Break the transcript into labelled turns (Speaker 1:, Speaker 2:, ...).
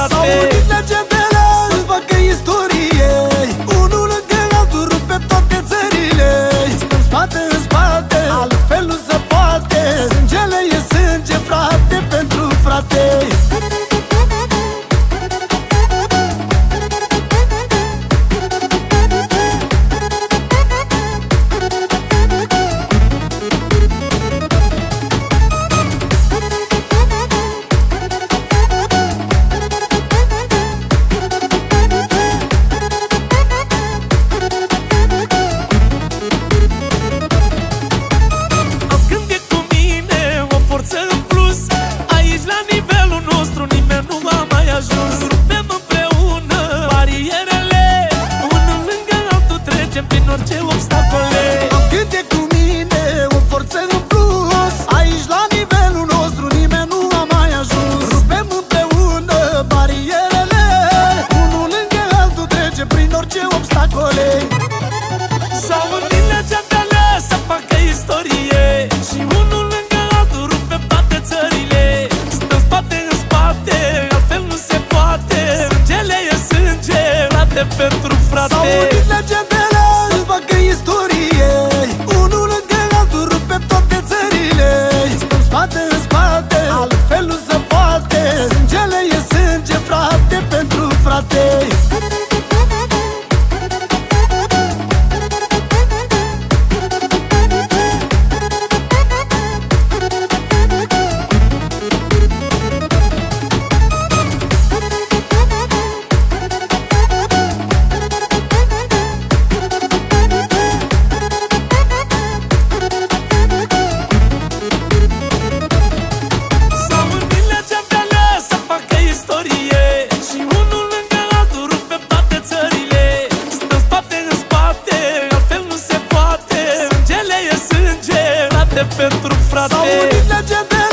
Speaker 1: frate.
Speaker 2: S-au unit legendele să facă istorie, unul lângă altul rupe toate țările. Stăm spate în spate, altfel nu se poate. Sângele e sânge, frate pentru frate.
Speaker 1: Orice obstacole.
Speaker 2: Cânte cu mine o forță în plus, aici la nivelul nostru nimeni nu a mai ajuns. Rupem împreună barierele, unul lângă altul trece prin orice obstacole.
Speaker 1: S-au unit legendele să facă istorie, și unul lângă altul rupe toate țările. Stăm spate în spate, altfel nu se poate. Sângele e sânge, frate pentru frate.
Speaker 2: S-au unit legendele să facă istorie, unul lângă altul rupe toate țările. Stăm spate în spate, altfel nu se poate. Sângele e sânge, frate pentru frate.
Speaker 1: Pentru frate.
Speaker 2: S-au unit legendele